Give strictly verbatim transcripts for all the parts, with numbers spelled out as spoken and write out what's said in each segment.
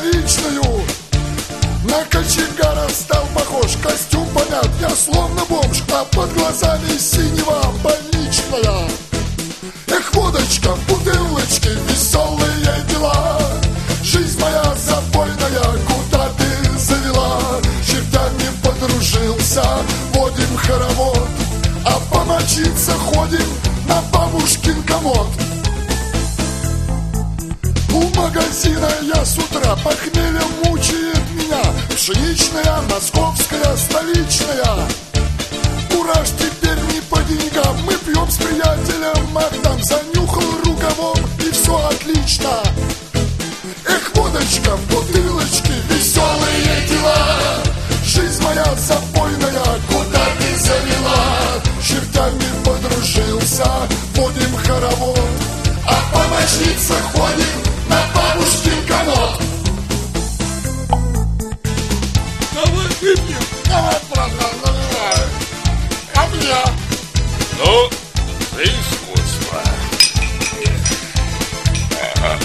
столичную. На кочегара стал похож, костюм помят, я словно бомж, а под глазами синева больничная. Эх, водочка в бутылочке, веселые дела. Жизнь моя забойная, куда ты завела? Чертами подружился, водим хоровод, а помочиться ходим на бабушкин комод. У магазина я с утра, похмелье мучает меня. Пшеничная, московская, столичная. Кураж теперь не по деньгам, мы пьем с приятелем, а там занюхал рукавом, и все отлично. Эх, водочка в бутылочке, веселые дела. Жизнь моя забойная, куда ты завела? Чертами подружился, водим хоровод, а помощница ходим на бабушкин комод. Давай выпьем, давай, братан, давай. А мне? Ну, за искусство. Ага.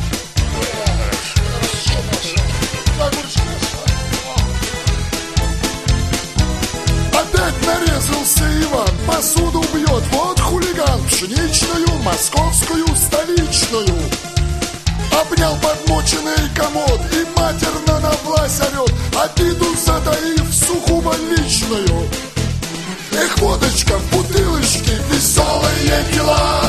Опять нарезался Иван, посуду бьет, вот хулиган. Пшеничную, московскую, столичную. Обнял подмоченный комод и матерно на власть орет, обиду затаив сугубо личную. Эх, водочка в бутылочке, веселые дела.